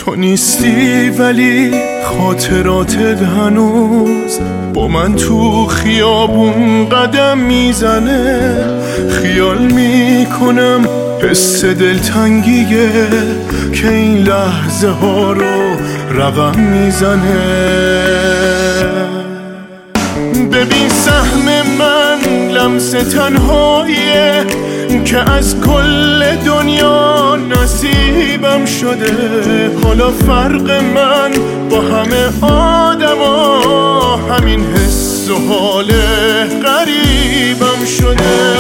تو نیستی ولی خاطراتت هنوز با من تو خیابون قدم میزنه. خیال میکنم حس دلتنگیه که این لحظه ها رو رقم میزنه. ببین سهم من لمس تنهاییه که از کل دنیا نصیبم شده. حالا فرق من با همه آدما همین حس و حال غریبم شده.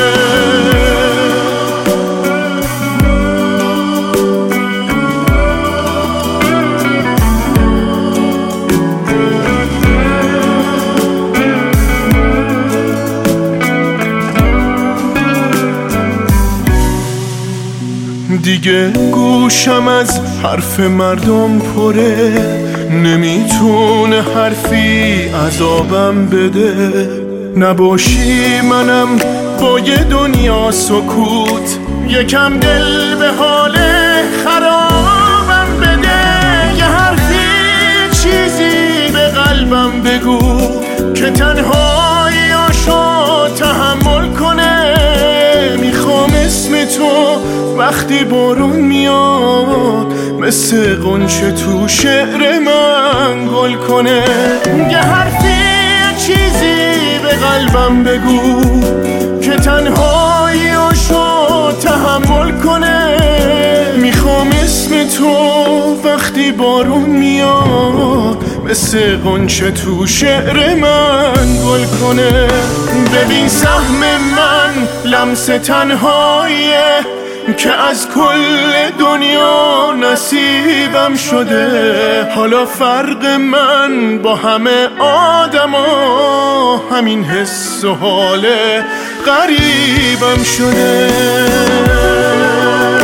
دیگه گوشم از حرف مردم پره، نمیتونه حرفی عذابم بده. نباشی منم با یه دنیا سکوت، یکم دل به حال خرابم بده. یه حرفی چیزی به قلبم بگو که تنهاییاشو تحمل کنه. میخوام اسم تو وقتی بارون میاد مثل غنچه تو شعر من گل کنه. یه حرفی چیزی به قلبم بگو که تنهاییاشو تحمل کنه. میخوام اسم تو وقتی بارون میاد مثل غنچه تو شعر من گل کنه. ببین سهم من لمس تنهاییه که از کل دنیا نصیبم شده. حالا فرق من با همه آدما همین حس و حال غریبم شده.